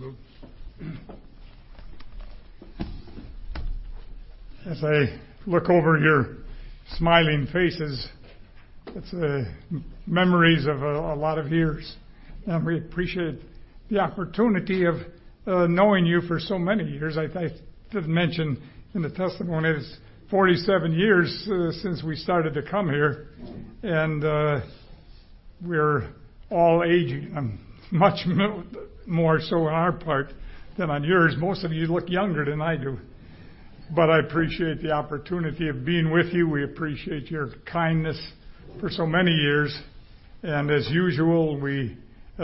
As I look over your smiling faces, it's memories of a lot of years. And we appreciate the opportunity of knowing you for so many years. I did mention in the testimony it's 47 years since we started to come here. And we're all aging, much more so on our part than on yours. Most of you look younger than I do. But I appreciate the opportunity of being with you. We appreciate your kindness for so many years. And as usual, we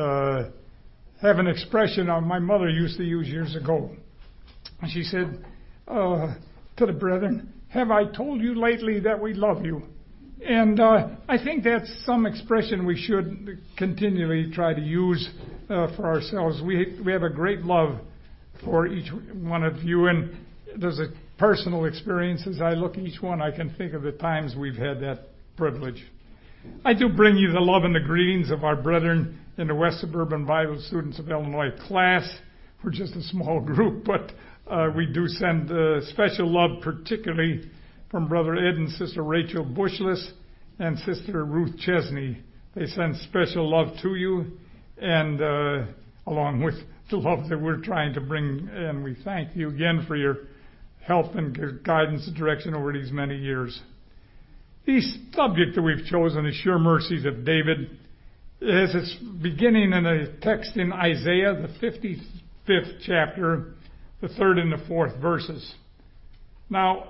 have an expression my mother used to use years ago. She said to the brethren, "Have I told you lately that we love you?" And I think that's some expression we should continually try to use for ourselves. We have a great love for each one of you, and there's a personal experience. As I look at each one, I can think of the times we've had that privilege. I do bring you the love and the greetings of our brethren in the West Suburban Bible Students of Illinois class. We're just a small group, but we do send special love, particularly from Brother Ed and Sister Rachel Bushless and Sister Ruth Chesney. They send special love to you, and along with the love that we're trying to bring, and we thank you again for your help and guidance and direction over these many years. The subject that we've chosen is Sure Mercies of David. As it's beginning in a text in Isaiah, the 55th chapter, the 3rd and the 4th verses. Now,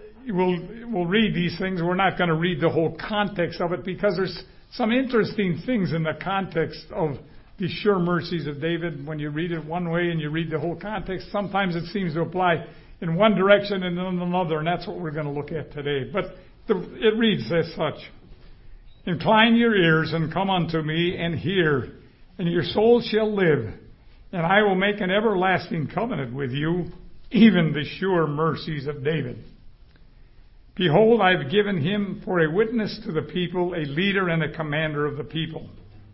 we'll read these things. We're not going to read the whole context of it because there's some interesting things in the context of the Sure Mercies of David. When you read it one way and you read the whole context, sometimes it seems to apply in one direction and in another, and that's what we're going to look at today. But it reads as such: "Incline your ears and come unto me and hear, and your soul shall live. And I will make an everlasting covenant with you, even the sure mercies of David. Behold, I have given him for a witness to the people, a leader and a commander of the people."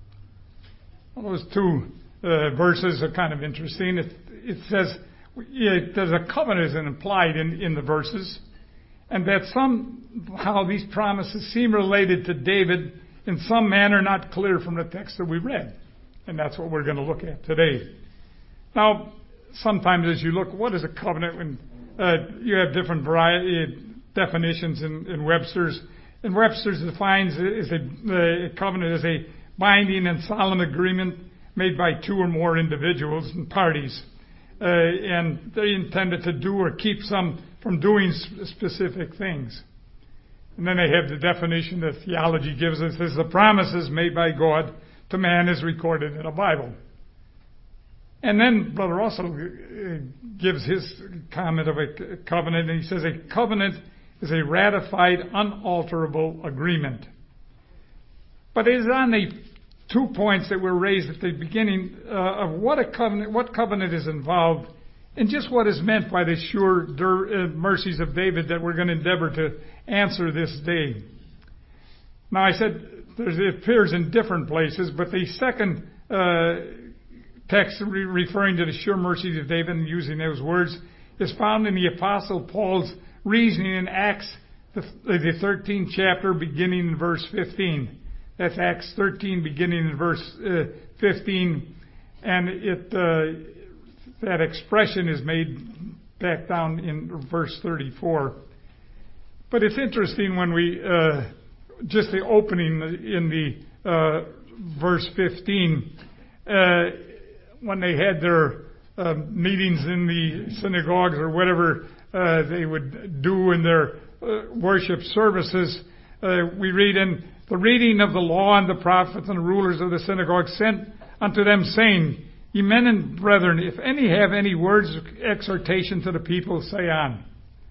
Well, those two verses are kind of interesting. It says there's a covenant implied in the verses, and that somehow these promises seem related to David in some manner not clear from the text that we read. And that's what we're going to look at today. Now, sometimes as you look, what is a covenant? When you have different definitions in Webster's. And Webster's defines a covenant as a binding and solemn agreement made by two or more individuals and parties. And they intended to do or keep some from doing specific things. And then they have the definition that theology gives us as the promises made by God to man is recorded in the Bible. And then Brother Russell gives his comment of a covenant, and he says a covenant is a ratified, unalterable agreement. But it is on the 2 points that were raised at the beginning of what covenant is involved, and just what is meant by the sure mercies of David that we're going to endeavor to answer this day. Now, I said it appears in different places, but the second text referring to the sure mercies of David and using those words is found in the Apostle Paul's reasoning in Acts, the 13th chapter, beginning in verse 15. That's Acts 13, beginning in verse 15. And that expression is made back down in verse 34. But it's interesting when we, just the opening in the verse 15, when they had their meetings in the synagogues or whatever they would do in their worship services, we read, "In the reading of the law and the prophets and the rulers of the synagogue sent unto them, saying, Ye men and brethren, if any have any words of exhortation to the people, say on."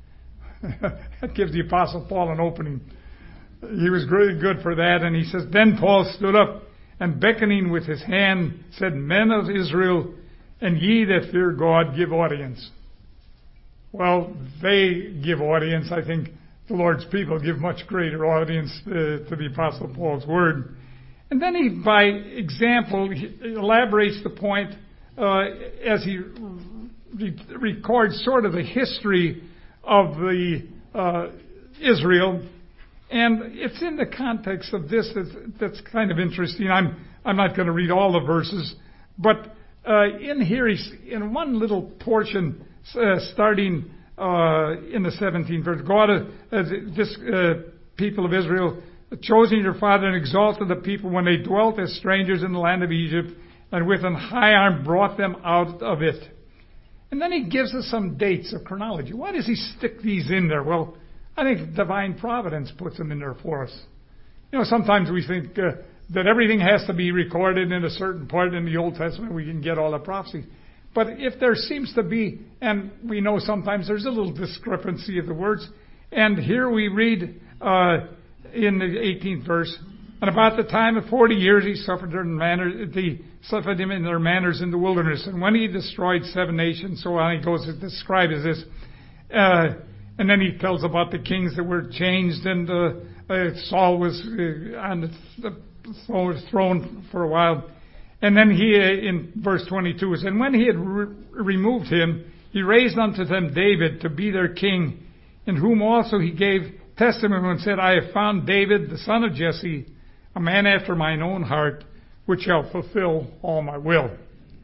That gives the Apostle Paul an opening. He was really good for that, and he says, "Then Paul stood up, and beckoning with his hand, said, Men of Israel, and ye that fear God, give audience." Well, they give audience. I think the Lord's people give much greater audience to the Apostle Paul's word. And then he, by example, he elaborates the point as he records sort of the history of the Israel, and it's in the context of this that's kind of interesting. I'm not going to read all the verses, but in here, he's in one little portion, starting in the 17th verse. God, this people of Israel, chosen your father and exalted the people when they dwelt as strangers in the land of Egypt, and with an high arm brought them out of it. And then he gives us some dates of chronology. Why does he stick these in there? Well, I think divine providence puts them in there for us. You know, sometimes we think that everything has to be recorded in a certain part in the Old Testament. We can get all the prophecy. But if there seems to be, and we know sometimes there's a little discrepancy of the words, and here we read in the 18th verse, and about the time of 40 years he suffered him in their manners in the wilderness. And when he destroyed 7 nations, so on he goes to describe as this. And then he tells about the kings that were changed, and Saul was on the throne for a while. And then he, in verse 22, says, and when he had removed him, he raised unto them David to be their king, in whom also he gave testimony and said, I have found David, the son of Jesse, a man after mine own heart, which shall fulfill all my will.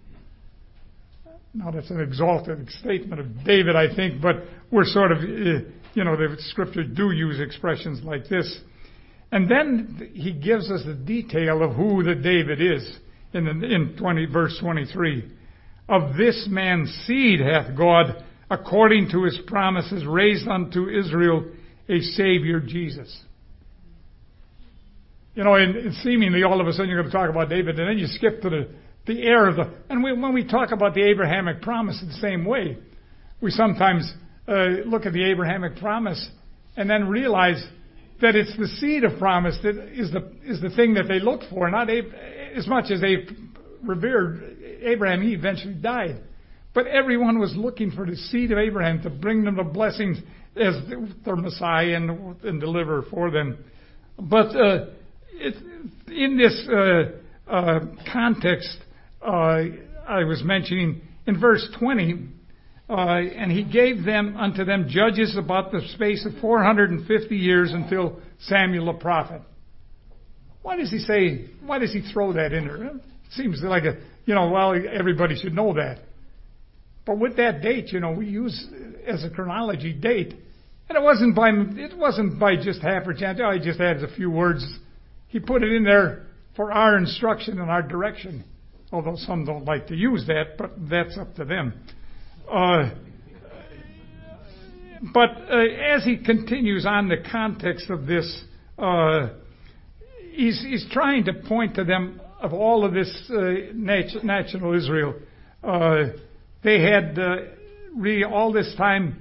Now that's an exalted statement of David, I think, but we're sort of, the scriptures do use expressions like this. And then he gives us the detail of who the David is in verse 23. Of this man's seed hath God, according to his promises, raised unto Israel a Savior, Jesus. And seemingly all of a sudden you're going to talk about David, and then you skip to the heir of the... And when we talk about the Abrahamic promise in the same way, we sometimes look at the Abrahamic promise and then realize that it's the seed of promise that is the thing that they look for, not as much as they revered Abraham. He eventually died. But everyone was looking for the seed of Abraham to bring them the blessings as their Messiah and deliver for them. But in this context, I was mentioning in verse 20, and he gave unto them judges about the space of 450 years until Samuel the prophet. Why does he throw that in there? It seems like everybody should know that. But with that date, we use as a chronology date. And it wasn't by just half or chance. He just adds a few words. He put it in there for our instruction and our direction. Although some don't like to use that, but that's up to them. But as he continues on the context of this, he's trying to point to them of all of this national Israel. They had really all this time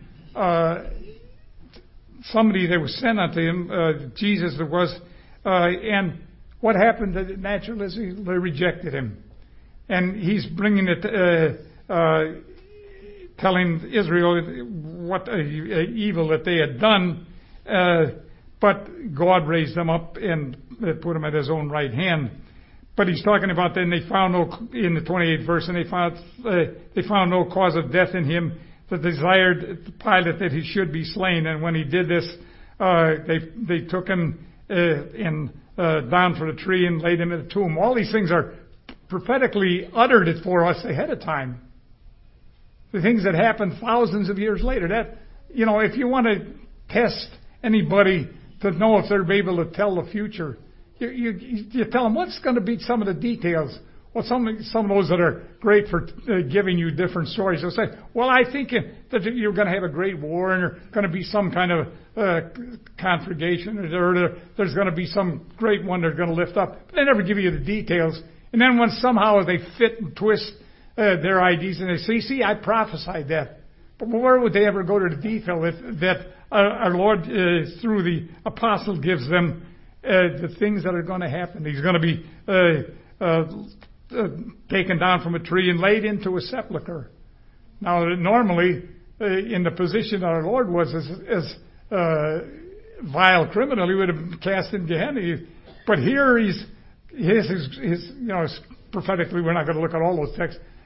somebody that was sent unto him, Jesus there was, and what happened to the natural Israel? They rejected him. And he's bringing it, telling Israel what evil that they had done, but God raised them up and put them at his own right hand. But he's talking about then they found in the 28th verse, and they found no cause of death in him that desired Pilate that he should be slain. And when he did this, they took him down from the tree and laid him in the tomb. All these things are prophetically uttered it for us ahead of time. The things that happened thousands of years later. That, if you want to test anybody to know if they're able to tell the future, you tell them what's going to be some of the details. Well, some of those that are great for giving you different stories, they'll say, well, I think that you're going to have a great war and there's going to be some kind of conflagration, or there's going to be some great one that's going to lift up. But they never give you the details. And then when somehow they fit and twist their ideas and they say, see, I prophesied that. But where would they ever go to the detail that our Lord, through the apostle, gives them the things that are going to happen? He's going to be taken down from a tree and laid into a sepulcher. Now, normally, in the position that our Lord was as vile criminal, he would have been cast in Gehenna. But here prophetically, we're not going to look at all those texts,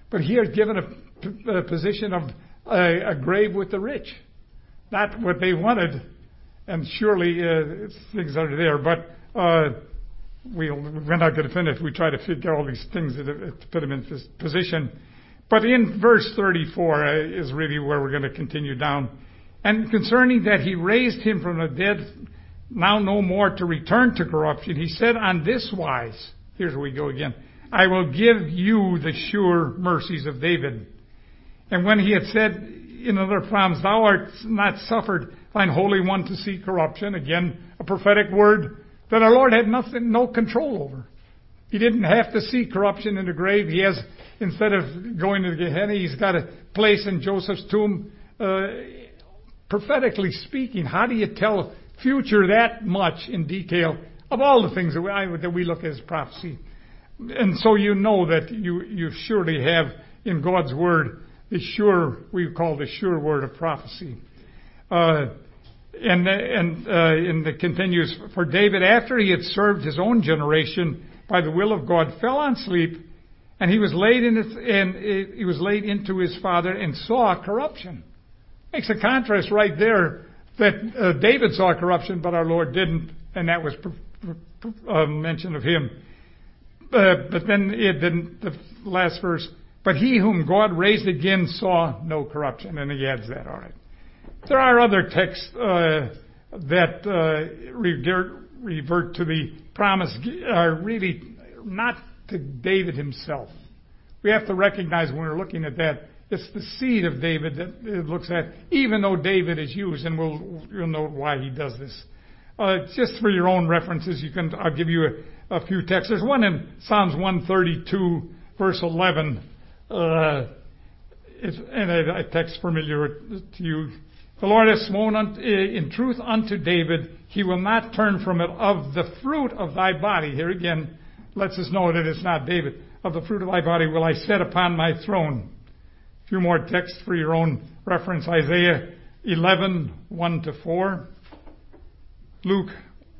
But he had given a position of a grave with the rich. Not what they wanted, and surely things are there, but we're not going to finish. We try to figure all these things to put him in this position. But in verse 34 is really where we're going to continue down. And concerning that he raised him from the dead, now no more to return to corruption, he said on this wise, here's where we go again, I will give you the sure mercies of David. And when he had said in another promise, thou art not suffered thine Holy One to see corruption, again, a prophetic word that our Lord had no control over. He didn't have to see corruption in the grave. He has, instead of going to Gehenna, he's got a place in Joseph's tomb. Prophetically speaking, how do you tell future that much in detail of all the things that we look at as prophecy? And so you know that you surely have in God's Word we call the sure word of prophecy. And it continues, for David, after he had served his own generation by the will of God, fell on sleep, and he was laid into his father and saw corruption. Makes a contrast right there that David saw corruption, but our Lord didn't, and that was mention of him. But then it didn't. The last verse. But he whom God raised again saw no corruption, and he adds that. All right. There are other texts that revert to the promise, are really not to David himself. We have to recognize when we're looking at that, it's the seed of David that it looks at, even though David is used, and you'll know why he does this. Just for your own references, I'll give you a few texts. There's one in Psalms 132, verse 11. It's a text familiar to you. The Lord has sworn in truth unto David, he will not turn from it. Of the fruit of thy body, here again, lets us know that it's not David. Of the fruit of thy body will I set upon my throne. A few more texts for your own reference. Isaiah 11, 1-4. Luke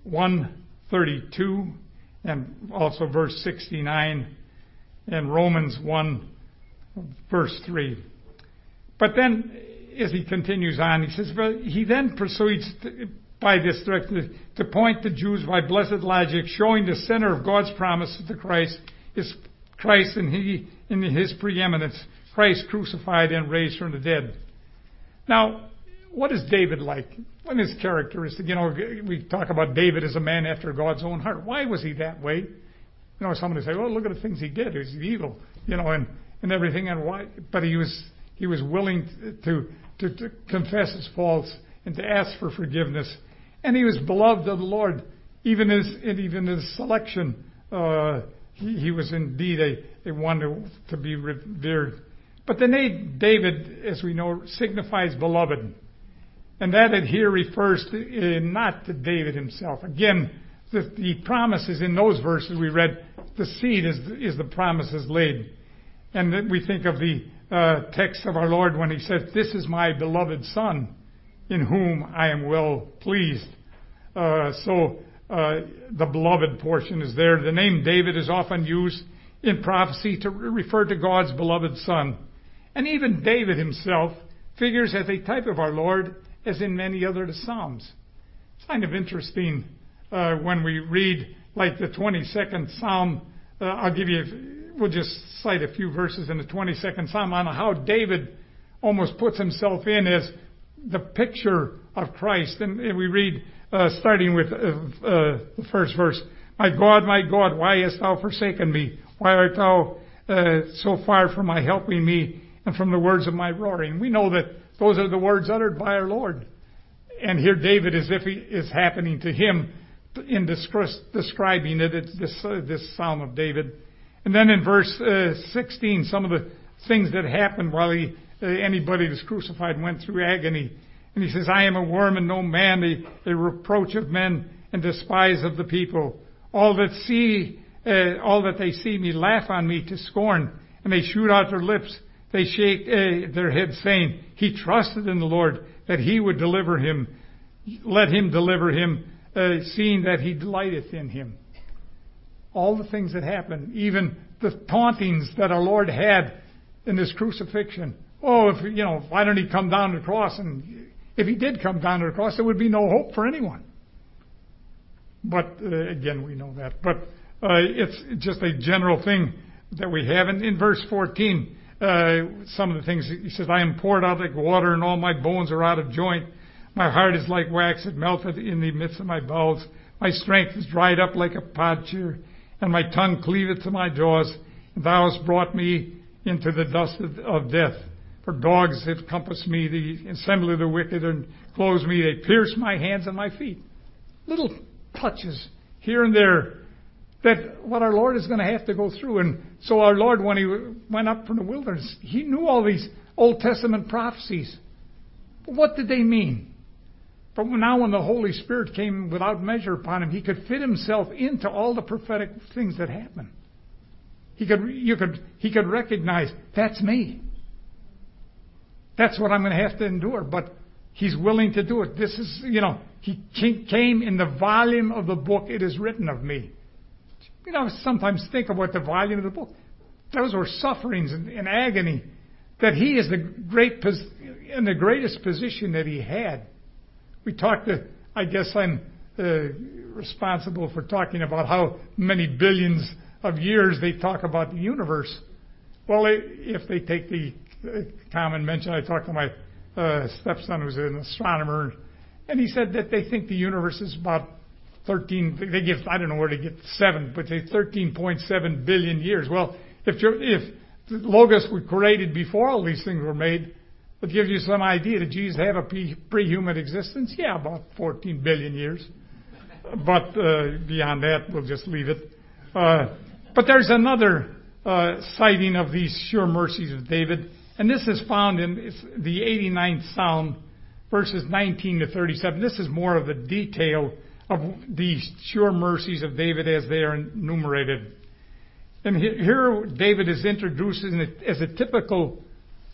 1:32, and also verse 69, and Romans 1, verse 3. But then, as he continues on, he says, well, he then proceeds by this direction to point the Jews by blessed logic, showing the center of God's promise to Christ is Christ and he in his preeminence, Christ crucified and raised from the dead. Now, what is David like? What is his characteristic? We talk about David as a man after God's own heart. Why was he that way? Somebody say, well, look at the things he did. He was evil, and everything. And why? But he was willing to confess his faults and to ask for forgiveness. And he was beloved of the Lord. Even his selection, he was indeed a one to be revered. But the name David, as we know, signifies beloved. And that here refers to not to David himself. Again, the promises in those verses we read, the seed is the promises laid. And then we think of the text of our Lord when he said, this is my beloved Son, in whom I am well pleased. So the beloved portion is there. The name David is often used in prophecy to refer to God's beloved Son. And even David himself figures as a type of our Lord, as in many other Psalms. It's kind of interesting when we read, like the 22nd Psalm. We'll just cite a few verses in the 22nd Psalm on how David almost puts himself in as the picture of Christ. And we read, starting with the first verse, my God, why hast thou forsaken me? Why art thou so far from my helping me and from the words of my roaring? We know that those are the words uttered by our Lord. And here David, as if is happening to him in describing it, it's this Psalm of David. And then in verse 16, some of the things that happened while anybody was crucified went through agony. And he says, I am a worm and no man, a reproach of men and despise of the people. All that they see me laugh on me to scorn, and they shoot out their lips. They shake their heads, saying, he trusted in the Lord, that he would deliver him. Let him deliver him, seeing that he delighteth in him. All the things that happened, even the tauntings that our Lord had in this crucifixion. Oh, why don't he come down to the cross? And if he did come down to the cross, there would be no hope for anyone. But again, we know that. But it's just a general thing that we have. And in verse 14, some of the things, he says, I am poured out like water, and all my bones are out of joint. My heart is like wax, it melteth in the midst of my bowels. My strength is dried up like a potsherd, and my tongue cleaveth to my jaws. And thou hast brought me into the dust of death. For dogs have compassed me, the assembly of the wicked, and closed me. They pierce my hands and my feet. Little touches here and there, that what our Lord is going to have to go through. And so our Lord, when he went up from the wilderness, he knew all these Old Testament prophecies. But what did they mean? But now when the Holy Spirit came without measure upon him, he could fit himself into all the prophetic things that happened. He could recognize, that's me. That's what I'm going to have to endure. But he's willing to do it. This is, he came in the volume of the book, it is written of me. Sometimes think about the volume of the book. Those were sufferings and agony. That he is in the greatest position that he had. We talked I guess I'm responsible for talking about how many billions of years they talk about the universe. Well, if they take the common mention, I talked to my stepson who's an astronomer, and he said that they think the universe is about 13, they give, I don't know where they get 7, but they 13.7 billion years. Well, if the Logos were created before all these things were made, it gives you some idea. Did Jesus have a pre-human existence? Yeah, about 14 billion years. But beyond that, we'll just leave it. But there's another citing of these sure mercies of David, and this is found in the 89th Psalm, verses 19 to 37. This is more of the detail of these sure mercies of David as they are enumerated. And here David is introduced as a typical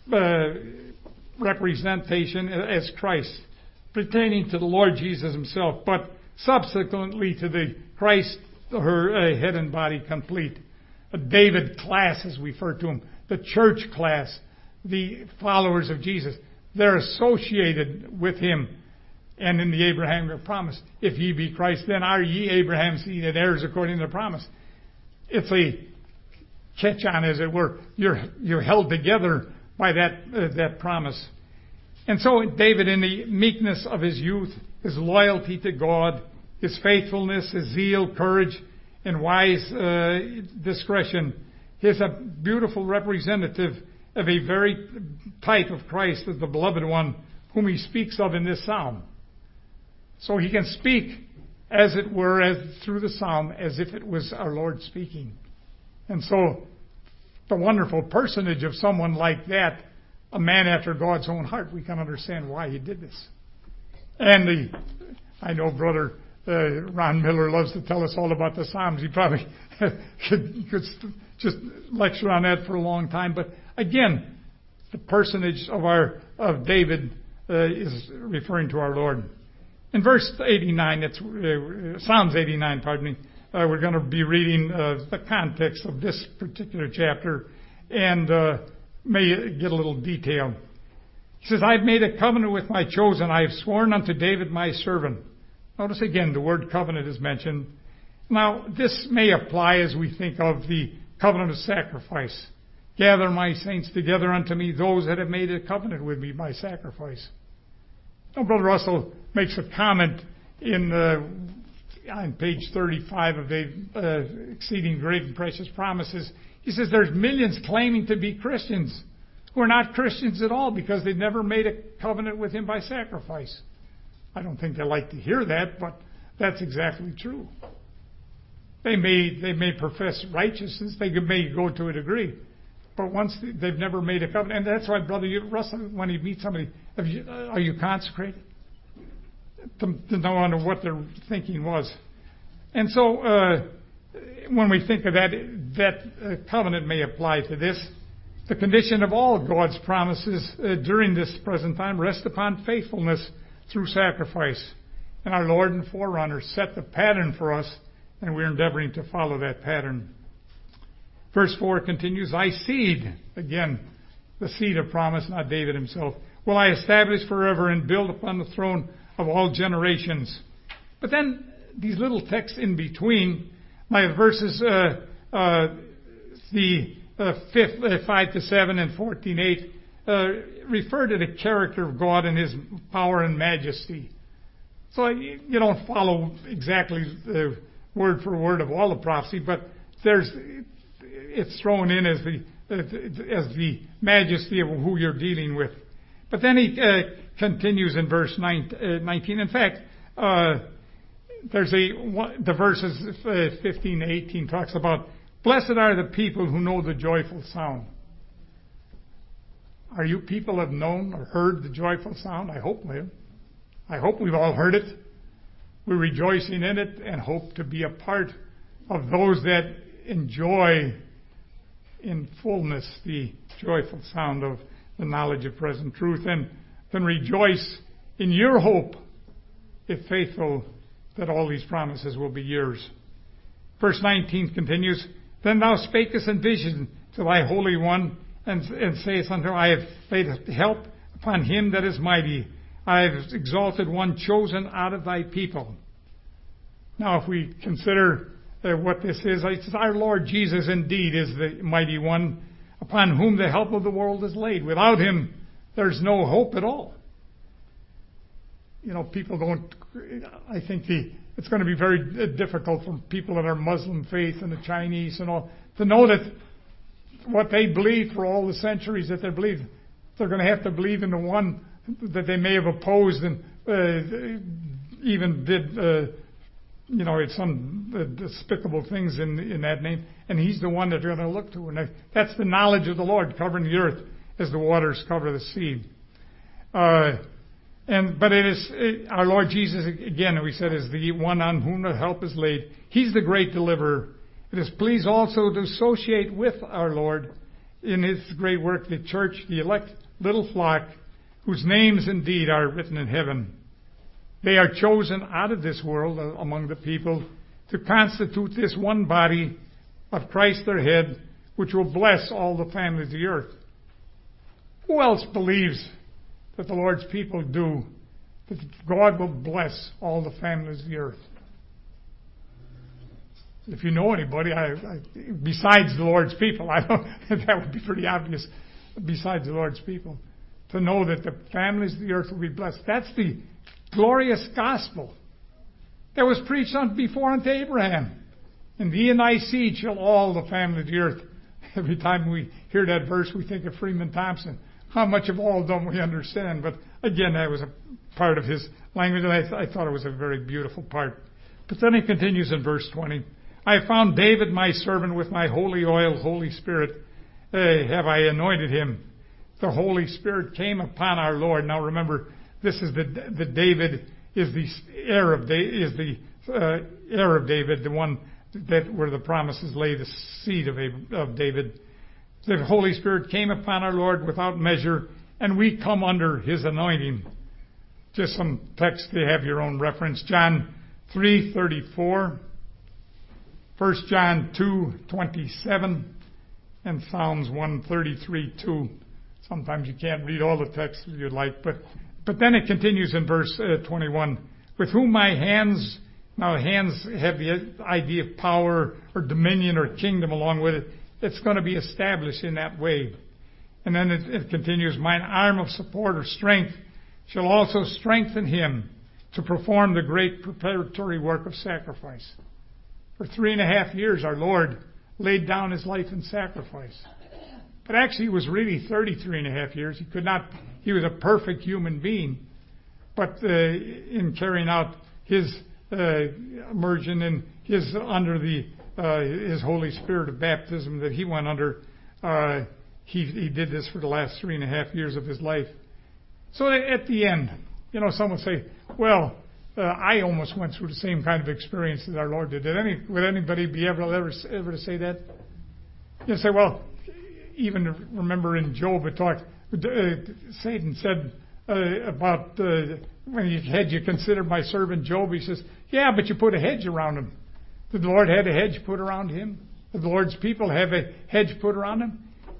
representation as Christ, pertaining to the Lord Jesus himself, but subsequently to the Christ, her head and body complete. A David class, as we refer to him, the church class, the followers of Jesus. They're associated with him. And in the Abrahamic promise, if ye be Christ, then are ye Abraham's seed and heirs according to the promise. It's a catch-on, as it were. You're held together by that promise. And so David, in the meekness of his youth, his loyalty to God, his faithfulness, his zeal, courage, and wise discretion, is a beautiful representative of a very type of Christ, as the beloved one, whom he speaks of in this psalm. So he can speak, as it were, through the psalm, as if it was our Lord speaking. And so, the wonderful personage of someone like that, a man after God's own heart, we can understand why he did this. And I know Brother Ron Miller loves to tell us all about the Psalms. He probably could just lecture on that for a long time. But again, the personage of David is referring to our Lord. In verse 89, it's Psalms 89, pardon me. We're going to be reading the context of this particular chapter and may get a little detail. He says, I've made a covenant with my chosen. I have sworn unto David my servant. Notice again, the word covenant is mentioned. Now, this may apply as we think of the covenant of sacrifice. Gather my saints together unto me, those that have made a covenant with me by sacrifice. Now, Brother Russell makes a comment on page 35 of the Exceeding Great and Precious Promises. He says there's millions claiming to be Christians who are not Christians at all because they've never made a covenant with him by sacrifice. I don't think they like to hear that, but that's exactly true. They may profess righteousness, they may go to a degree, but once they've never made a covenant, and that's why Brother Russell, when he meets somebody, are you consecrated? To know what their thinking was. And so when we think of that covenant may apply to this. The condition of all God's promises during this present time rest upon faithfulness through sacrifice. And our Lord and forerunner set the pattern for us, and we're endeavoring to follow that pattern. Verse 4 continues, thy seed, again, the seed of promise, not David himself, will I establish forever and build upon the throne of all generations. But then these little texts in between, my verses 5 to 7 and 14:8 refer to the character of God and His power and majesty. So you don't follow exactly the word for word of all the prophecy, but it's thrown in as the majesty of who you're dealing with. But then he continues in verse 19. In fact, the verses 15 to 18 talks about, blessed are the people who know the joyful sound. Are you people have known or heard the joyful sound? I hope we have. I hope we've all heard it. We're rejoicing in it and hope to be a part of those that enjoy in fullness the joyful sound of the knowledge of present truth, and then rejoice in your hope, if faithful, that all these promises will be yours. Verse 19 continues, then thou spakest in vision to thy Holy One, and sayest unto him, I have laid help upon him that is mighty. I have exalted one chosen out of thy people. Now, if we consider what this is, it's our Lord Jesus indeed is the mighty one upon whom the help of the world is laid. Without him, there's no hope at all. You know, people don't, I think it's going to be very difficult for people that are Muslim faith and the Chinese and all to know that what they believe for all the centuries that they believe, they're going to have to believe in the one that they may have opposed and even did, some despicable things in that name. And he's the one that they're going to look to. And that's the knowledge of the Lord covering the earth as the waters cover the sea. But it is our Lord Jesus, again, we said, is the one on whom the help is laid. He's the great deliverer. It is pleased also to associate with our Lord in His great work, the church, the elect little flock, whose names indeed are written in heaven. They are chosen out of this world among the people to constitute this one body of Christ their head, which will bless all the families of the earth. Who else believes that the Lord's people do, that God will bless all the families of the earth? If you know anybody, besides the Lord's people, that would be pretty obvious, besides the Lord's people, to know that the families of the earth will be blessed. That's the glorious gospel that was preached before unto Abraham. In thee and thy seed shall all the family of the earth. Every time we hear that verse, we think of Freeman Thompson. How much of all don't we understand? But again, that was a part of his language, and I thought it was a very beautiful part. But then he continues in verse 20. I have found David my servant with my holy oil, Holy Spirit, have I anointed him. The Holy Spirit came upon our Lord. Now remember, this is the David is the heir of David, the one that where the promises lay, the seed of David. The Holy Spirit came upon our Lord without measure, and we come under His anointing. Just some text to have your own reference. John 3:34, 1 John 2:27, and Psalms 133:2. Sometimes you can't read all the text if you'd like, but then it continues in verse 21. With whom my hands, now hands have the idea of power or dominion or kingdom along with it. It's going to be established in that way. And then it continues, mine arm of support or strength shall also strengthen him to perform the great preparatory work of sacrifice. For 3.5 years, our Lord laid down His life in sacrifice. But actually, it was really 33.5 years. He was a perfect human being. But in carrying out His immersion and His under His Holy Spirit of baptism that He went under, He did this for the last 3.5 years of His life. So at the end, some would say, well, I almost went through the same kind of experience that our Lord did. Would anybody be able to say that? You say, well, even remember in Job it talked, Satan said about when you consider my servant Job, he says, yeah, but you put a hedge around him. Did the Lord have a hedge put around him? Did the Lord's people have a hedge put around him?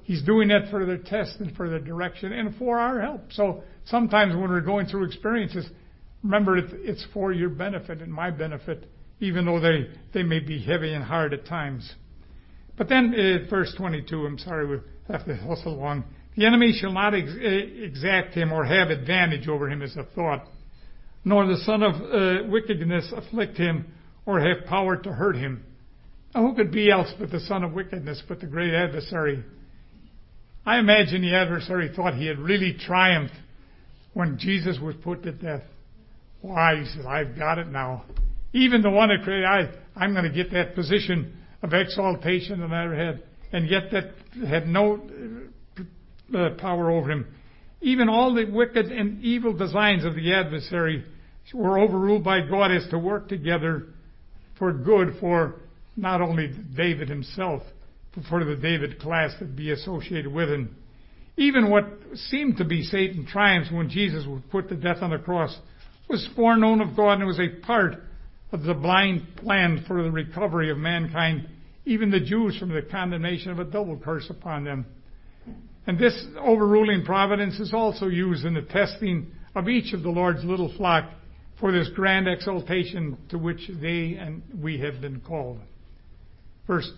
He's doing that for their test and for their direction and for our help. So sometimes when we're going through experiences, remember it's for your benefit and my benefit, even though they may be heavy and hard at times. But then verse 22, I'm sorry, we have to hustle along. The enemy shall not exact him or have advantage over him as a thought, nor the son of wickedness afflict him or have power to hurt him. Now who could be else but the son of wickedness, but the great adversary? I imagine the adversary thought he had really triumphed when Jesus was put to death. Why? He said, I've got it now. Even the one that created, I'm going to get that position of exaltation that I ever had, and yet that had no power over him. Even all the wicked and evil designs of the adversary were overruled by God as to work together for good for not only David himself, but for the David class that be associated with him. Even what seemed to be Satan's triumphs when Jesus was put to death on the cross was foreknown of God and was a part of the blind plan for the recovery of mankind, even the Jews from the condemnation of a double curse upon them. And this overruling providence is also used in the testing of each of the Lord's little flock for this grand exaltation to which they and we have been called. Verse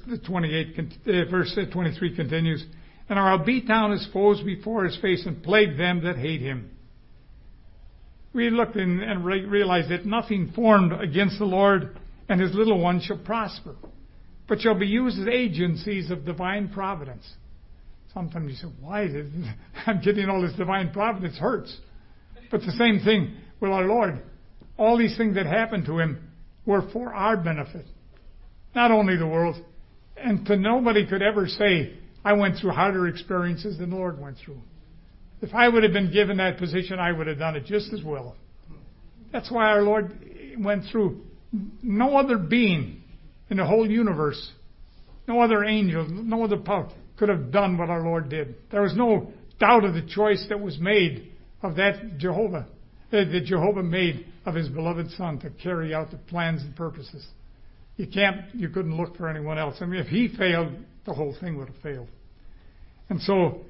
23 continues, and I'll beat down his foes before his face and plague them that hate him. We looked and realized that nothing formed against the Lord and his little ones shall prosper, but shall be used as agencies of divine providence. Sometimes you say, why? I'm getting all this divine providence hurts. But the same thing with our Lord. All these things that happened to him were for our benefit. Not only the world. And to nobody could ever say, I went through harder experiences than the Lord went through. If I would have been given that position, I would have done it just as well. That's why our Lord went through. No other being in the whole universe, no other angel, no other power could have done what our Lord did. There was no doubt of the choice that was made of that Jehovah, that Jehovah made of his beloved Son to carry out the plans and purposes. You couldn't look for anyone else. I mean, if he failed, the whole thing would have failed. And so,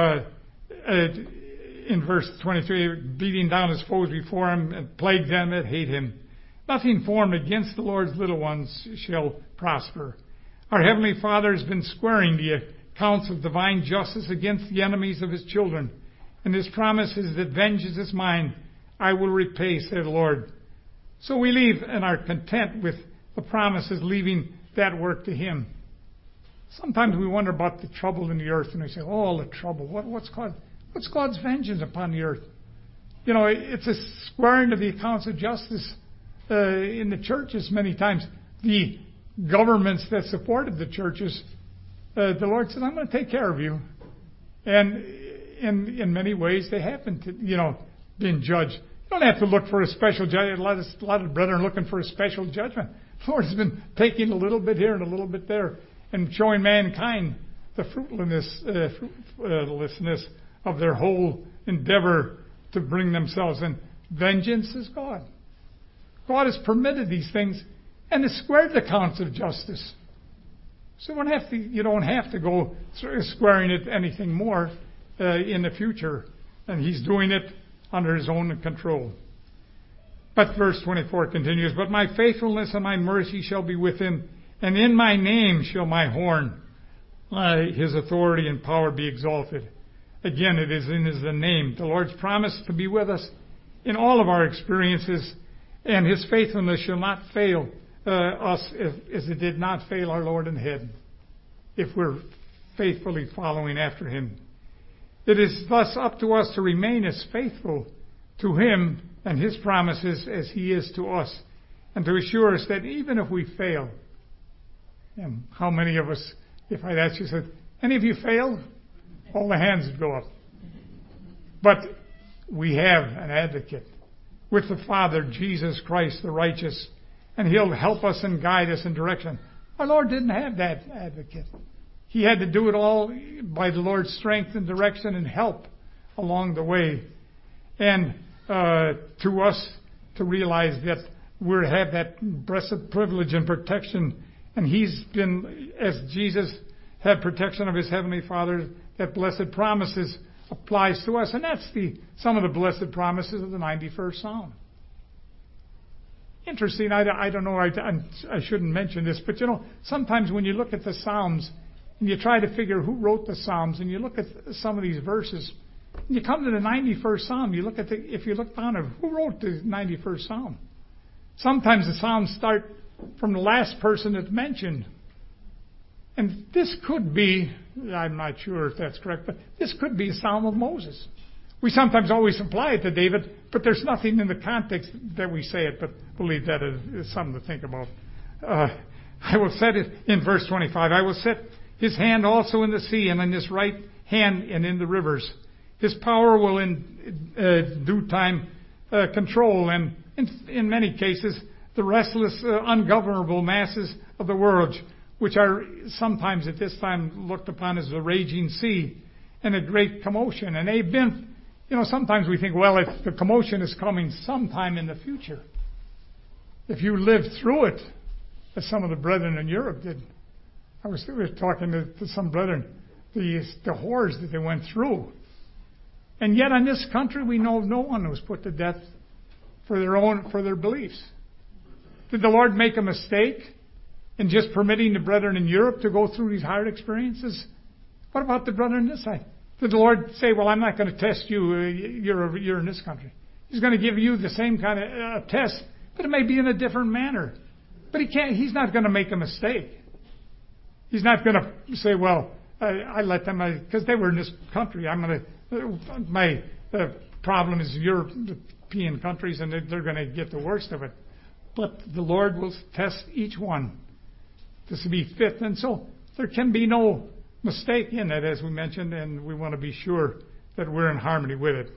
in verse 23, beating down his foes before him and plague them that hate him. Nothing formed against the Lord's little ones shall prosper. Our Heavenly Father has been squaring the accounts of divine justice against the enemies of his children. And his promise is that vengeance is mine. I will repay, said the Lord. So we leave and are content with the promises, leaving that work to him. Sometimes we wonder about the trouble in the earth, and we say, oh, the trouble. What's God's vengeance upon the earth? You know, it's a squaring of the accounts of justice in the churches many times. The governments that supported the churches, the Lord said, I'm going to take care of you. And in many ways, they have been, been judged. You don't have to look for a special judge. A lot of brethren are looking for a special judgment. The Lord has been taking a little bit here and a little bit there and showing mankind the fruitlessness of their whole endeavor to bring themselves in. Vengeance is God. God has permitted these things and has squared the accounts of justice. So you don't have to go squaring it anything more in the future. And he's doing it under his own control. But verse 24 continues, but my faithfulness and my mercy shall be with him, and in my name shall my horn, his authority and power be exalted. Again, it is in his name. The Lord's promise to be with us in all of our experiences, and his faithfulness shall not fail us as it did not fail our Lord in heaven, if we're faithfully following after him. It is thus up to us to remain as faithful to him and his promises as he is to us, and to assure us that even if we fail, and how many of us, if I'd ask you, said, any of you failed? All the hands would go up. But we have an advocate with the Father, Jesus Christ the righteous, and he'll help us and guide us in direction. Our Lord didn't have that advocate. He had to do it all by the Lord's strength and direction and help along the way. And to us to realize that we have that blessed privilege and protection. And he's been, as Jesus have protection of His Heavenly Father, that blessed promises applies to us. And that's some of the blessed promises of the 91st Psalm. Interesting, I don't know, I shouldn't mention this, but sometimes when you look at the Psalms and you try to figure who wrote the Psalms and you look at some of these verses, and you come to the 91st Psalm, if you look down at who wrote the 91st Psalm. Sometimes the Psalms start from the last person that's mentioned. And this could be, I'm not sure if that's correct, but this could be a Psalm of Moses. We sometimes always apply it to David, but there's nothing in the context that we say it, but believe that is something to think about. I will set it in verse 25. I will set His hand also in the sea, and in His right hand and in the rivers. His power will in due time control, and in many cases, the restless, ungovernable masses of the world, which are sometimes at this time looked upon as a raging sea and a great commotion. And they've been, sometimes we think, well, if the commotion is coming sometime in the future, if you lived through it, as some of the brethren in Europe did. I was talking to some brethren, the horrors that they went through. And yet in this country, we know of no one who was put to death for their beliefs. Did the Lord make a mistake in just permitting the brethren in Europe to go through these hard experiences? What about the brethren this side? Did the Lord say, well, I'm not going to test you, you're in this country. He's going to give you the same kind of test, but it may be in a different manner. But He's not going to make a mistake. He's not going to say, well, I let them, because they were in this country, my problem is European countries, and they're going to get the worst of it. But the Lord will test each one to be fit. And so there can be no mistake in it, as we mentioned, and we want to be sure that we're in harmony with it.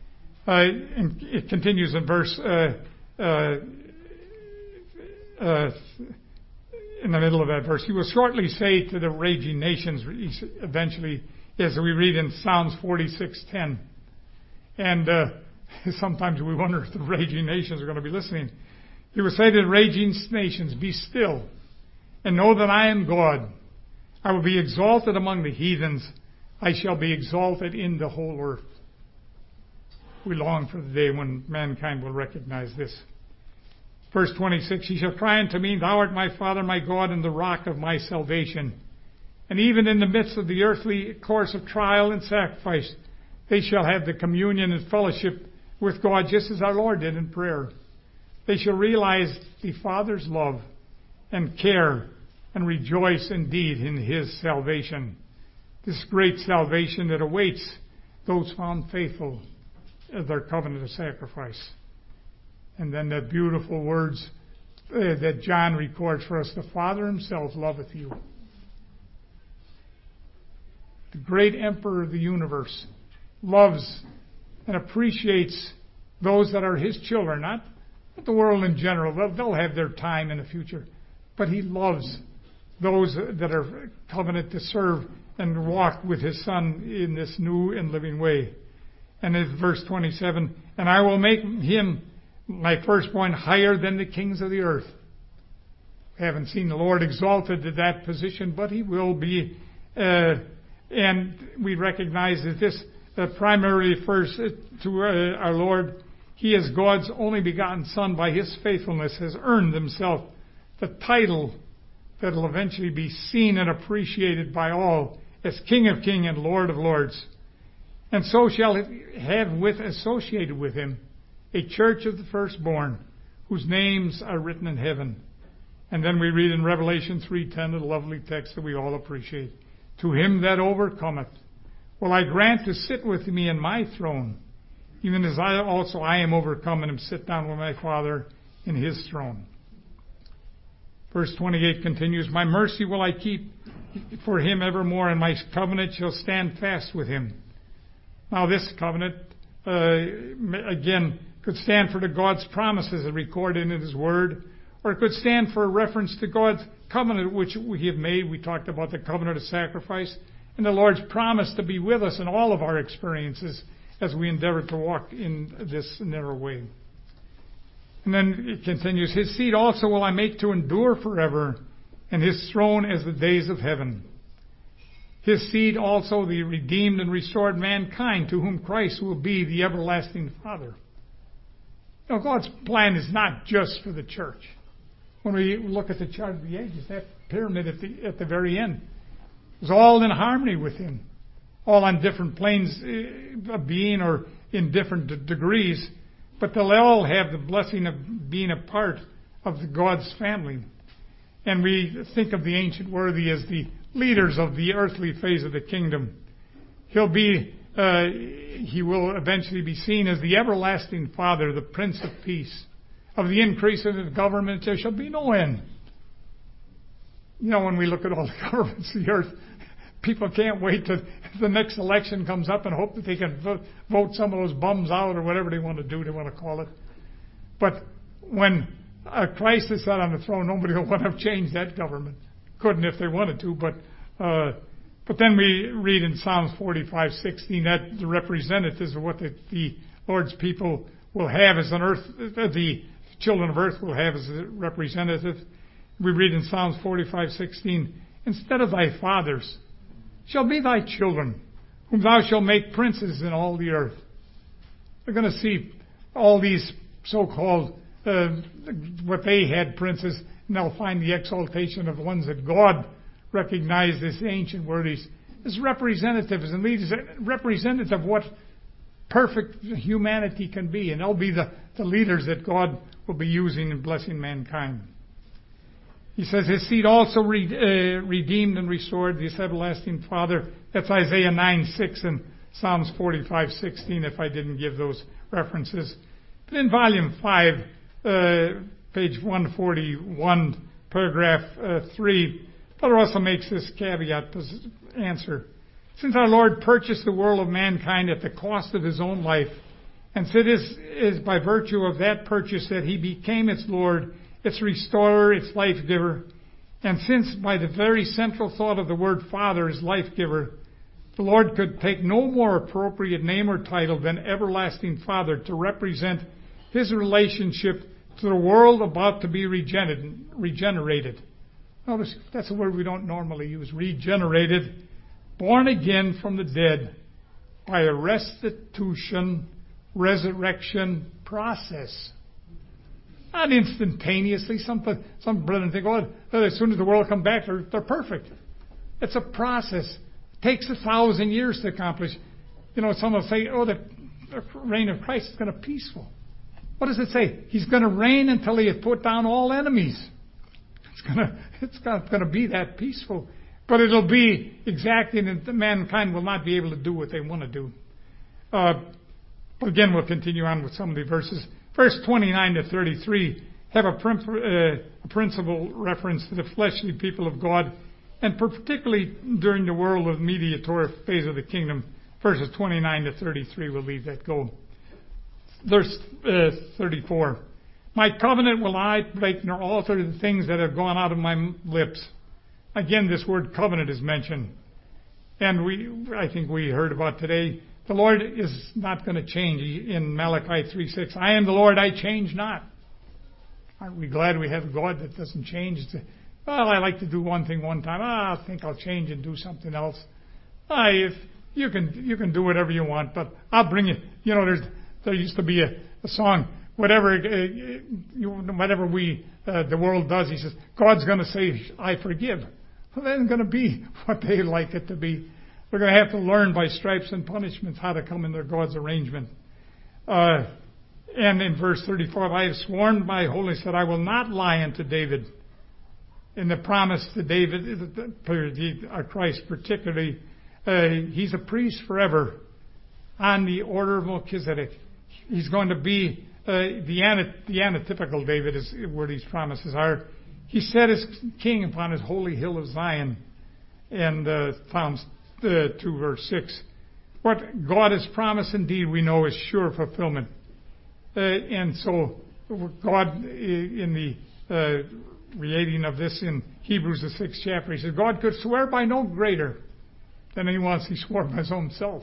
And it continues in verse in the middle of that verse. He will shortly say to the raging nations, eventually, as we read in Psalms 46:10. And sometimes we wonder if the raging nations are going to be listening. He will say to the raging nations, be still, and know that I am God. I will be exalted among the heathens. I shall be exalted in the whole earth. We long for the day when mankind will recognize this. Verse 26, He shall cry unto me, Thou art my Father, my God, and the rock of my salvation. And even in the midst of the earthly course of trial and sacrifice, they shall have the communion and fellowship with God, just as our Lord did in prayer. They shall realize the Father's love and care and rejoice indeed in His salvation. This great salvation that awaits those found faithful in their covenant of sacrifice. And then the beautiful words that John records for us, the Father Himself loveth you. The great Emperor of the universe loves and appreciates those that are His children, not the world in general. They'll have their time in the future. But He loves those that are covenant to serve and walk with His Son in this new and living way. And in verse 27, and I will make Him, my firstborn, higher than the kings of the earth. We haven't seen the Lord exalted to that position, but He will be. And we recognize that this primarily refers to our Lord. He, as God's only begotten Son, by His faithfulness, has earned Himself the title that will eventually be seen and appreciated by all as King of Kings and Lord of Lords. And so shall it have associated with Him a church of the firstborn, whose names are written in heaven. And then we read in Revelation 3:10, a lovely text that we all appreciate. To him that overcometh will I grant to sit with me in my throne, even as I am overcome and am sit down with my Father in His throne. Verse 28 continues, My mercy will I keep for him evermore, and my covenant shall stand fast with him. Now this covenant, again, could stand for the God's promises recorded in His Word, or it could stand for a reference to God's covenant which we have made. We talked about the covenant of sacrifice and the Lord's promise to be with us in all of our experiences as we endeavor to walk in this narrow way. And then it continues, His seed also will I make to endure forever, and His throne as the days of heaven. His seed also the redeemed and restored mankind, to whom Christ will be the everlasting Father. Now, God's plan is not just for the church. When we look at the chart of the ages, that pyramid at the very end is all in harmony with Him, all on different planes of being or in different degrees, but they'll all have the blessing of being a part of God's family. And we think of the ancient worthy as the leaders of the earthly phase of the kingdom. He will eventually be seen as the everlasting Father, the Prince of Peace. Of the increase of His government there shall be no end. You know, when we look at all the governments of the earth, people can't wait till the next election comes up and hope that they can vote some of those bums out or whatever they want to do, they want to call it. But when Christ is set on the throne, nobody will want to change that government. Couldn't if they wanted to, but then we read in Psalms 45:16 that the representatives of what the Lord's people will have as an earth, the children of earth will have as a representative. We read in Psalms 45:16, instead of thy fathers shall be thy children, whom thou shalt make princes in all the earth. We're going to see all these so-called, what they had princes, and they'll find the exaltation of the ones that God recognized as ancient worthies, as representatives and leaders, representatives of what perfect humanity can be. And they'll be the leaders that God will be using in blessing mankind. He says His seed also redeemed and restored, this everlasting Father. That's Isaiah 9:6 and Psalms 45:16, if I didn't give those references. But in volume 5, page 141, paragraph 3, Brother also makes this caveat answer. Since our Lord purchased the world of mankind at the cost of His own life, and it is by virtue of that purchase that He became its Lord, its restorer, its life giver, and since by the very central thought of the word Father is life giver, the Lord could take no more appropriate name or title than Everlasting Father to represent His relationship to the world about to be regenerated. Notice that's a word we don't normally use. Regenerated, born again from the dead by a restitution, resurrection process. Not instantaneously. Some brethren think, as soon as the world comes back, they're perfect. It's a process. It takes 1,000 years to accomplish. You know, some will say, the reign of Christ is going to be peaceful. What does it say? He's going to reign until He has put down all enemies. It's going to be that peaceful. But it'll be exacting, and mankind will not be able to do what they want to do. But again, we'll continue on with some of the verses. Verse 29 to 33 have a principal reference to the fleshly people of God, and particularly during the world of mediator phase of the kingdom. Verses 29 to 33, we'll leave that go. Verse 34. My covenant will I break nor alter the things that have gone out of my lips. Again, this word covenant is mentioned. And I think we heard about today, the Lord is not going to change. In Malachi 3:6, I am the Lord, I change not. Aren't we glad we have a God that doesn't change? I like to do one thing one time. I think I'll change and do something else. If you can do whatever you want, but I'll bring you. You know, there used to be a song. Whatever the world does, He says, God's going to say, I forgive. Well, that isn't going to be what they like it to be. They're going to have to learn by stripes and punishments how to come in their God's arrangement. And in verse 34, I have sworn by holiness that I will not lie unto David. In the promise to David, Christ particularly, He's a priest forever on the order of Melchizedek. He's going to be the antitypical David is where these promises are. He set His king upon His holy hill of Zion. And Psalms 2 verse 6. What God has promised indeed we know is sure fulfillment. And so God in the reading of this in Hebrews the 6th chapter, He says, God could swear by no greater than He wants. He swore by His own self.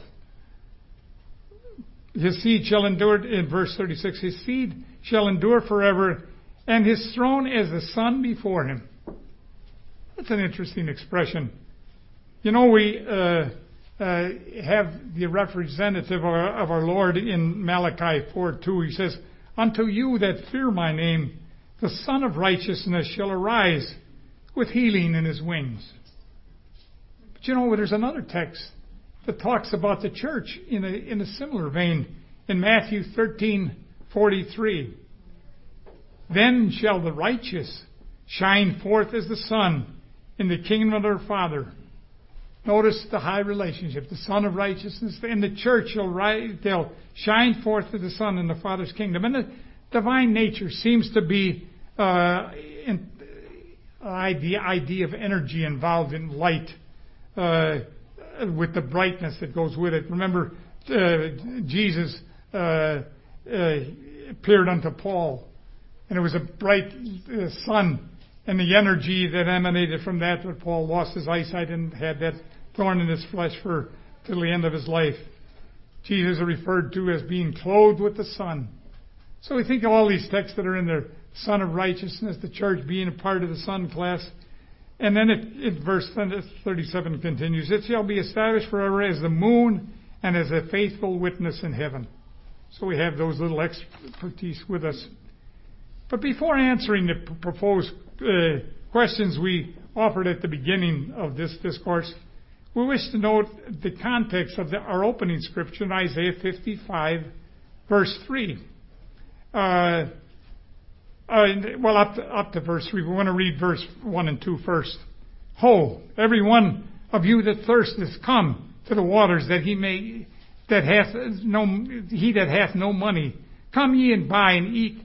His seed shall endure, in verse 36, His seed shall endure forever, and His throne as the sun before Him. That's an interesting expression. We have the representative of our Lord in Malachi 4:2. He says, "Unto you that fear my name, the Son of Righteousness shall arise with healing in his wings." But there's another text that talks about the church in a similar vein in Matthew 13:43. "Then shall the righteous shine forth as the sun in the kingdom of their Father." Notice the high relationship. The Son of Righteousness and the church they'll shine forth as the sun in the Father's kingdom. And the divine nature seems to be the idea of energy involved in light with the brightness that goes with it. Remember, Jesus appeared unto Paul, and it was a bright sun, and the energy that emanated from that Paul lost his eyesight and had that thorn in his flesh till the end of his life. Jesus is referred to as being clothed with the sun. So we think of all these texts that are in there, Son of Righteousness, the church being a part of the sun class. And then verse 37 continues, "It shall be established forever as the moon and as a faithful witness in heaven." So we have those little expertise with us. But before answering the proposed questions we offered at the beginning of this discourse, we wish to note the context of our opening scripture in Isaiah 55, verse 3. Up to verse 3. We want to read verse 1 and 2 first. "Ho, every one of you that thirsteth, come to the waters, that he that hath no money. Come ye and buy and eat.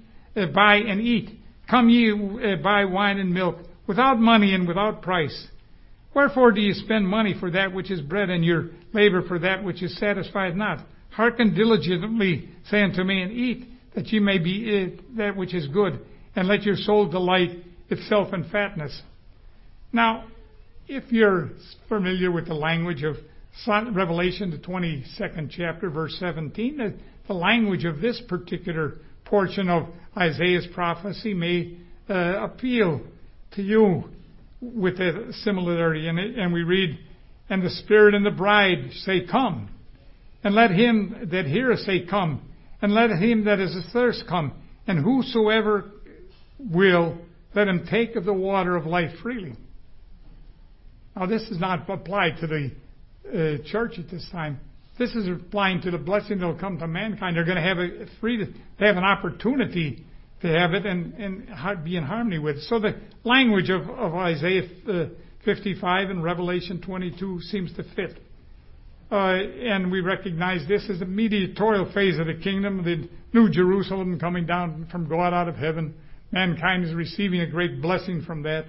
Come ye buy wine and milk, without money and without price. Wherefore do you spend money for that which is bread, and your labor for that which is satisfied not? Hearken diligently, say unto me, and eat, that ye may be that which is good, and let your soul delight itself in fatness." Now, if you're familiar with the language of Revelation, the 22nd chapter, verse 17, the language of this particular portion of Isaiah's prophecy may appeal to you with a similarity in it. And we read, "And the Spirit and the bride say, Come. And let him that heareth say, Come. And let him that is athirst come. And whosoever will, let him take of the water of life freely." Now, this is not applied to the church at this time. This is applying to the blessing that will come to mankind. They're going to have they have an opportunity to have it and be in harmony with it. So the language of Isaiah 55 and Revelation 22 seems to fit. And we recognize this as the mediatorial phase of the kingdom, the New Jerusalem coming down from God out of heaven. Mankind is receiving a great blessing from that.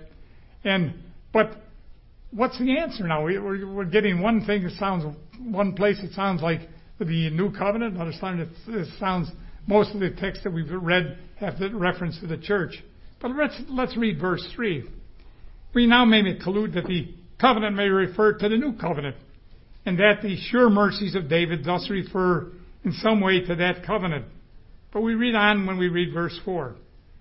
But what's the answer now? We're getting one thing that sounds, one place it sounds like the New Covenant, another time it sounds, most of the texts that we've read have the reference to the church. But let's read verse 3. "We now may conclude that the covenant may refer to the New Covenant, and that the sure mercies of David thus refer in some way to that covenant." But we read on when we read verse 4.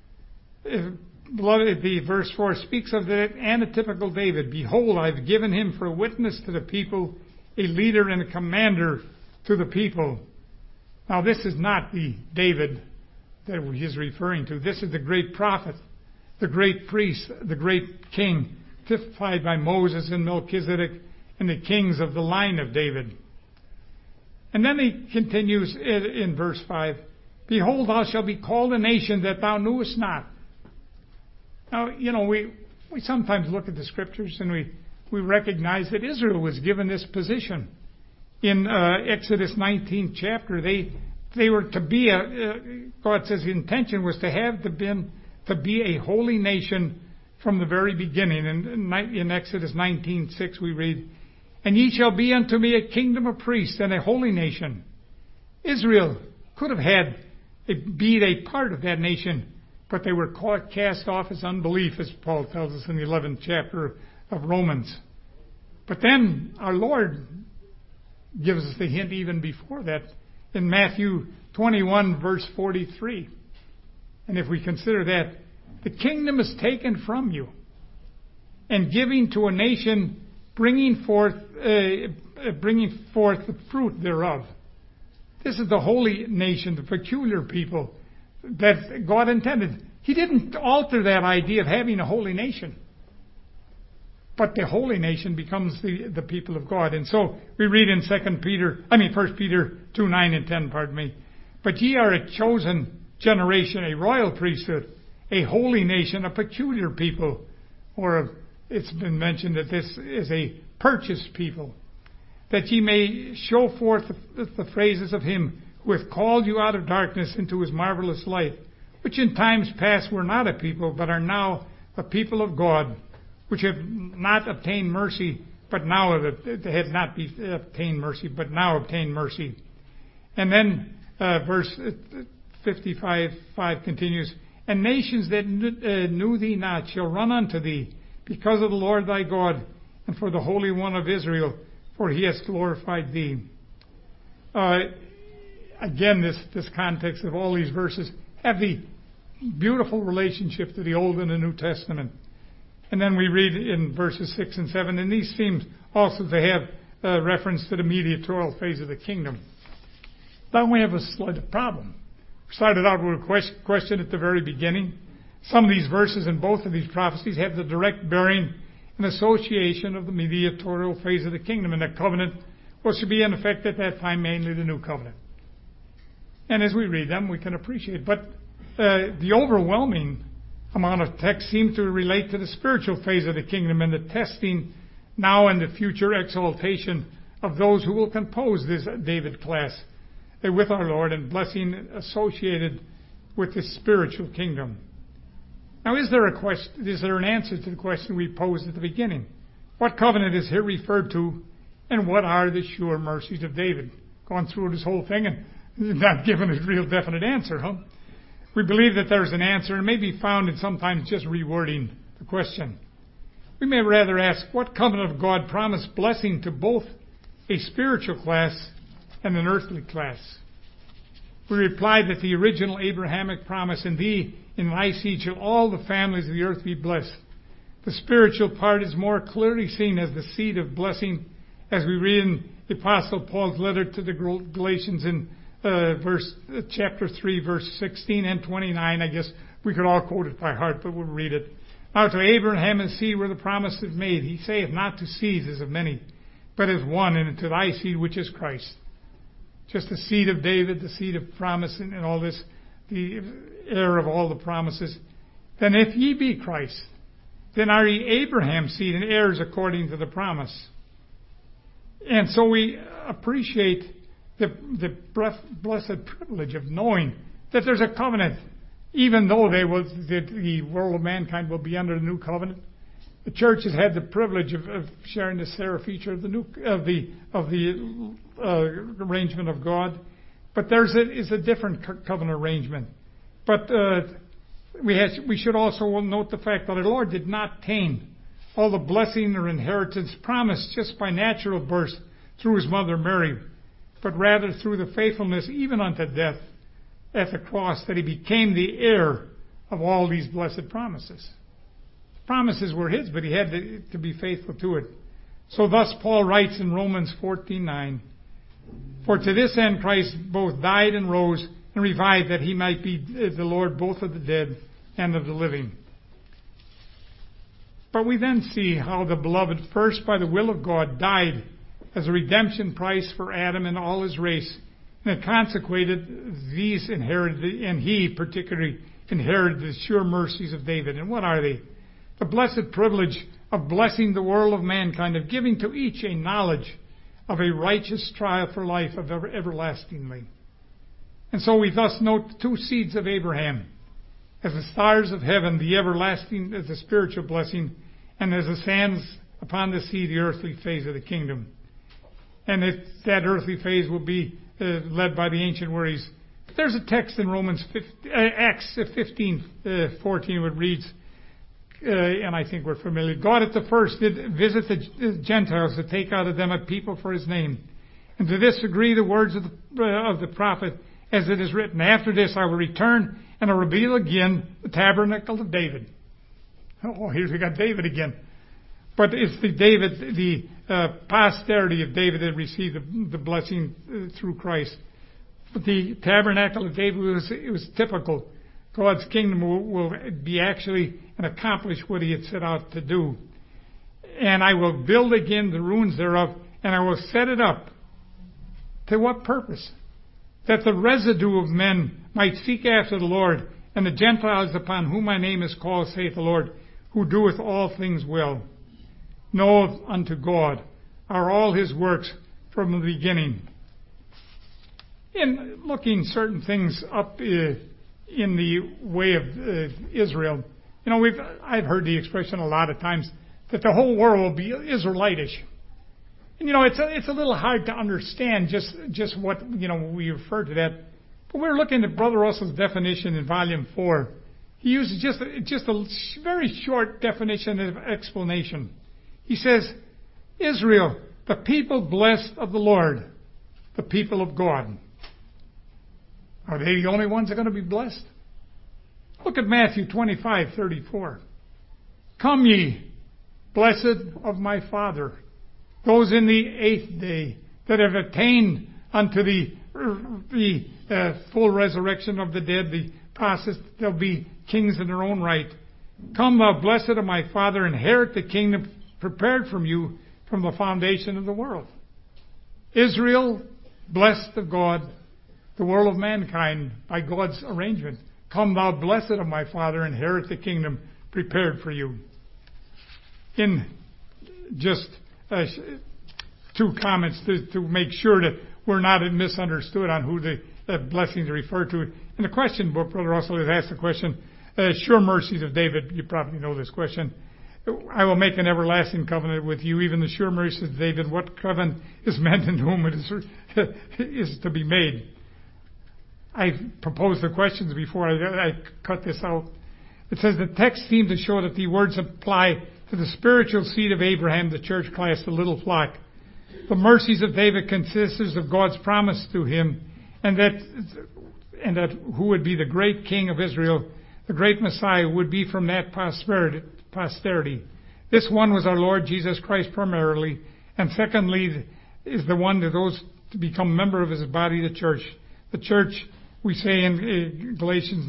The verse 4 speaks of the antitypical David. "Behold, I've given him for a witness to the people, a leader and a commander to the people." Now, this is not the David that he's referring to. This is the great prophet, the great priest, the great king, typified by Moses and Melchizedek and the kings of the line of David. And then he continues in verse 5, "Behold, thou shalt be called a nation that thou knewest not." Now, we sometimes look at the scriptures and we recognize that Israel was given this position. In Exodus 19th chapter, they were to be God says the intention was to be a holy nation from the very beginning. In Exodus 19:6 we read, "And ye shall be unto me a kingdom of priests and a holy nation." Israel could have been a part of that nation, but they were cast off as unbelief, as Paul tells us in the 11th chapter of Romans. But then our Lord gives us the hint even before that in Matthew 21, verse 43. And if we consider that, "The kingdom is taken from you and given to a nation bringing forth the fruit thereof. This is the holy nation, the peculiar people that God intended. He didn't alter that idea of having a holy nation. But the holy nation becomes the people of God. And so we read in 1 Peter 2, 9 and 10, pardon me. But ye are a chosen generation, a royal priesthood, a holy nation, a peculiar people. Or it's been mentioned that this is a purchased people, that ye may show forth the praises of him who hath called you out of darkness into his marvelous light, which in times past were not a people, but are now a people of God, which have not obtained mercy, but now they had not obtained mercy, but now obtain mercy. And then verse 55:5 continues, and nations that knew thee not shall run unto thee, because of the Lord thy God, and for the Holy One of Israel, for he has glorified thee. Again, this context of all these verses have the beautiful relationship to the Old and the New Testament. And then we read in verses 6 and 7, and these seem also to have reference to the mediatorial phase of the kingdom. But we have a slight problem. We started out with a question at the very beginning. Some of these verses in both of these prophecies have the direct bearing and association of the mediatorial phase of the kingdom, and the covenant was to be in effect at that time, mainly the new covenant. And as we read them, we can appreciate. But the overwhelming amount of text seems to relate to the spiritual phase of the kingdom and the testing now and the future exaltation of those who will compose this David class with our Lord, and blessing associated with the spiritual kingdom. Now, is there an answer to the question we posed at the beginning? What covenant is here referred to, and what are the sure mercies of David? Gone through this whole thing and not given a real definite answer, huh? We believe that there's an answer, and may be found in sometimes just rewording the question. We may rather ask, what covenant of God promised blessing to both a spiritual class and an earthly class? We reply that the original Abrahamic promise, in thee, in thy seed, shall all the families of the earth be blessed. The spiritual part is more clearly seen as the seed of blessing, as we read in the Apostle Paul's letter to the Galatians in chapter 3, verse 16 and 29. I guess we could all quote it by heart, but we'll read it. Now to Abraham his seed were the promises made. He saith not to seeds as of many, but as one, and to thy seed which is Christ. Just the seed of David, the seed of promise, and all this, the heir of all the promises. Then if ye be Christ, then are ye Abraham's seed and heirs according to the promise. And so we appreciate the blessed privilege of knowing that there's a covenant, even though the world of mankind will be under the new covenant. The church has had the privilege of sharing the Sarah feature of the arrangement of God, but is a different covenant arrangement. But we should also note the fact that our Lord did not attain all the blessing or inheritance promised just by natural birth through his mother Mary, but rather through the faithfulness even unto death at the cross, that he became the heir of all these blessed promises. The promises were his, but he had to be faithful to it. So thus Paul writes in Romans 14:9, for to this end Christ both died and rose and revived, that he might be the Lord both of the dead and of the living. But we then see how the beloved, first by the will of God, died as a redemption price for Adam and all his race, and it consecrated these inherited, and he particularly inherited the sure mercies of David. And what are they? The blessed privilege of blessing the world of mankind, of giving to each a knowledge of a righteous trial for life of everlastingly. And so we thus note the two seeds of Abraham, as the stars of heaven, the everlasting, as the spiritual blessing, and as the sands upon the sea, the earthly phase of the kingdom. And that earthly phase will be led by the ancient worries. There's a text in Acts 15:14, which reads, and I think we're familiar. God at the first did visit the Gentiles to take out of them a people for his name. And to this agree the words of the prophet, as it is written, after this I will return and I'll reveal again the tabernacle of David. Oh, here we got David again. but it's the posterity of David that received the blessing through Christ. But the tabernacle of David was typical. God's kingdom will be actually and accomplish what he had set out to do. And I will build again the ruins thereof, and I will set it up. To what purpose? That the residue of men might seek after the Lord, and the Gentiles upon whom my name is called, saith the Lord, who doeth all things well. Know unto God are all his works from the beginning. In looking certain things up in the way of Israel, I've heard the expression a lot of times that the whole world will be Israelitish. And it's a little hard to understand just what we refer to that. But we're looking at Brother Russell's definition in Volume 4. He uses just a very short definition of explanation. He says, Israel, the people blessed of the Lord, the people of God. Are they the only ones that are going to be blessed? Look at Matthew 25:34. Come ye, blessed of my Father, those in the 8th day that have attained unto the full resurrection of the dead, the process, they'll be kings in their own right. Come, thou blessed of my Father, inherit the kingdom prepared from you from the foundation of the world. Israel, blessed of God, the world of mankind by God's arrangement. Come, thou blessed of my Father, inherit the kingdom prepared for you. In just two comments to make sure that we're not misunderstood on who the blessings are referred to. In the question book, Brother Russell has asked the question, sure mercies of David, you probably know this question. I will make an everlasting covenant with you, even the sure mercies of David. What covenant is meant and whom it is to be made? I proposed the questions before I cut this out. It says the text seems to show that the words apply to the spiritual seed of Abraham, the church class, the little flock. The mercies of David consists of God's promise to him, and that who would be the great king of Israel, the great Messiah, would be from that posterity. This one was our Lord Jesus Christ primarily, and secondly is the one that those to become member of his body, the church. The church, we say in Galatians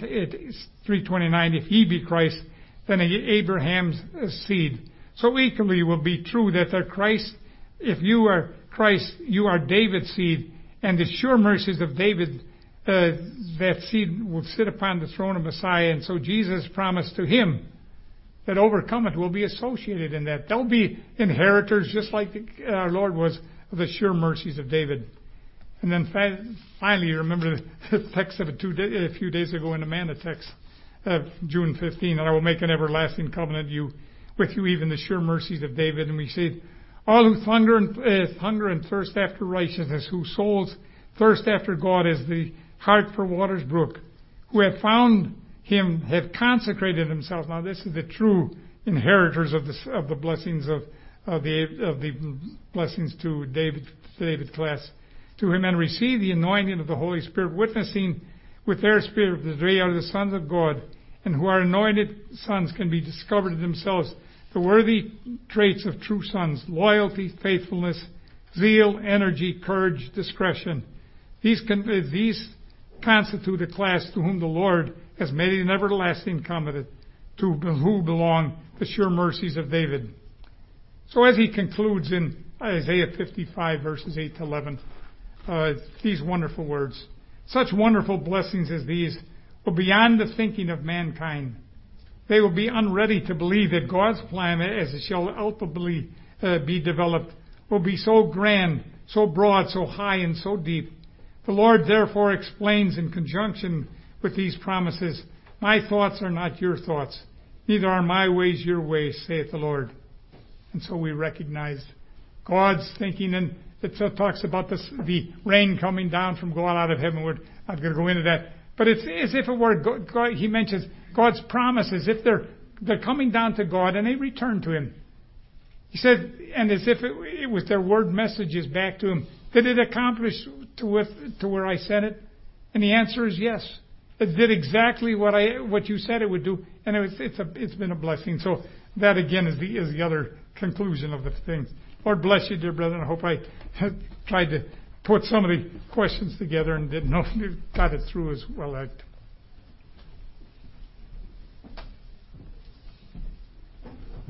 3:29, if ye be Christ, then Abraham's seed. So equally will be true that Christ, if you are Christ, you are David's seed, and the sure mercies of David, that seed will sit upon the throne of Messiah, and so Jesus promised to him that overcometh will be associated in that. They'll be inheritors just like our Lord was of the sure mercies of David. And then finally, you remember the text of a few days ago in the manna text of June 15, and I will make an everlasting covenant with you, even the sure mercies of David. And we say, all who hunger and thirst after righteousness, whose souls thirst after God as the heart for waters brook, who have found him, have consecrated themselves. Now this is the true inheritors of the blessings of the blessings to David class. To him and receive the anointing of the Holy Spirit, witnessing with their spirit that they are the sons of God, and who are anointed sons can be discovered in themselves the worthy traits of true sons: loyalty, faithfulness, zeal, energy, courage, discretion. These constitute a class to whom the Lord has made an everlasting covenant, to who belong the sure mercies of David. So as he concludes in Isaiah 55, verses 8 to 11, these wonderful words. Such wonderful blessings as these will be beyond the thinking of mankind. They will be unready to believe that God's plan, as it shall ultimately be developed, will be so grand, so broad, so high, and so deep. The Lord therefore explains in conjunction with these promises, my thoughts are not your thoughts, neither are my ways your ways, saith the Lord. And so we recognize God's thinking, and it talks about the rain coming down from God out of heaven. We're not going to go into that. But it's as if it were God. He mentions God's promises. If they're coming down to God and they return to Him. He said, and as if it was their word messages back to Him. Did it accomplish to where I sent it? And the answer is yes. it did exactly what you said it would do, and it's been a blessing. So that again is the other conclusion of the things. Lord bless you, dear brethren. I hope I tried to put some of the questions together and didn't know if you got it through as well.